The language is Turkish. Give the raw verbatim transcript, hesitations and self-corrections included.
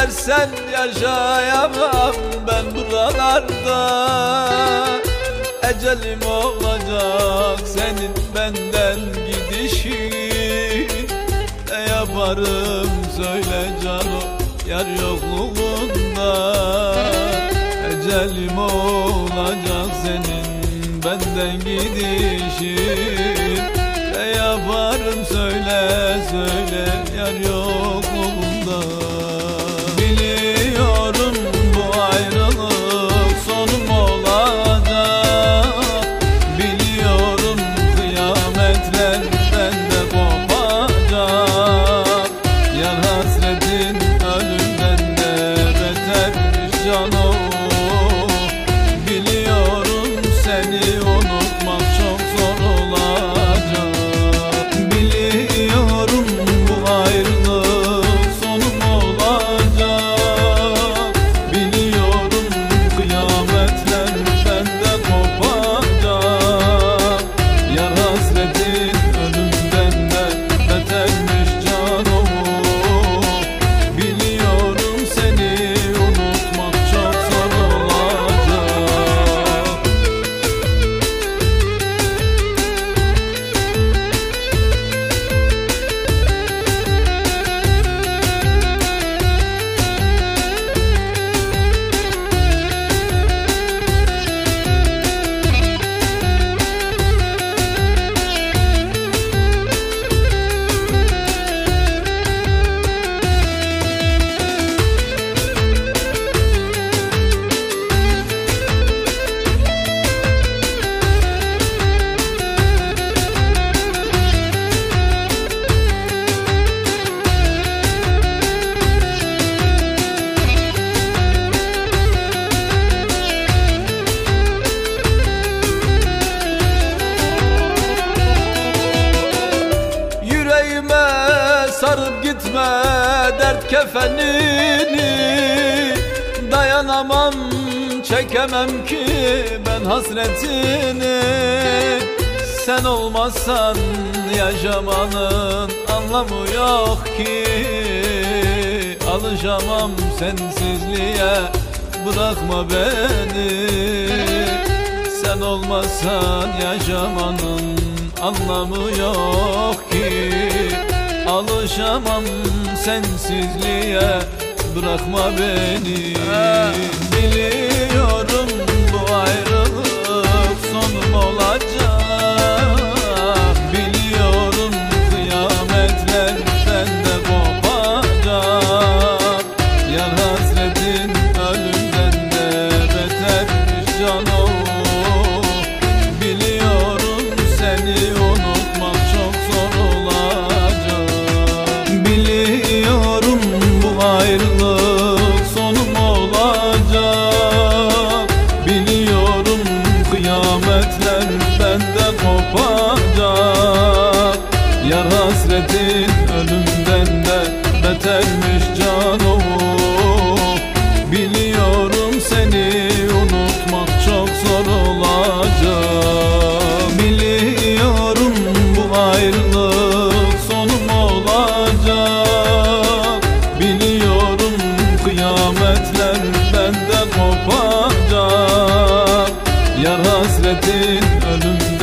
versen yaşayamam ben buralarda. Ecelim olacak senin benden gidişin. Ne yaparım söyle canım yar yokluğunda. Ecelim olacak senin benden gidişin. Ne yaparım söyle söyle yar yokluğunda. Biliyorum bu ayrılık sonum olacak. Biliyorum kıyametler bende kopacak. Yar hasretin ölümden de betermiş canım. Biliyorum seni unutmak çok zor olacak. Biliyorum bu ayrılık sonum olacak. Biliyorum kıyametler bende kopacak. Yar hasretin ölümden de betermiş canım. Biliyorum seni unutmak çok zor olacak. Sarıp gitme dert kefenini. Dayanamam çekemem ki ben hasretini. Sen olmazsan yaşamanın anlamı yok ki. Alışamam sensizliğe bırakma beni. Sen olmazsan yaşamanın anlamı yok ki. Alışamam sensizliğe bırakma beni. Biliyorum bu ayrılık sonum olacak. Biliyorum kıyametler bende kopacak. Yar hasretin ölümden de betermiş canım. Biliyorum seni unutmak çok zor olacak. Biliyorum bu ayrılık sonum olacak. Biliyorum kıyametler bende kopacak. Yar hasretin ölümden de betermiş canım. Biliyorum seni unutmak çok zor olacak. Biliyorum bu ayrılık sonum olacak. Biliyorum kıyametler bende kopacak. Yar hasretin ölümden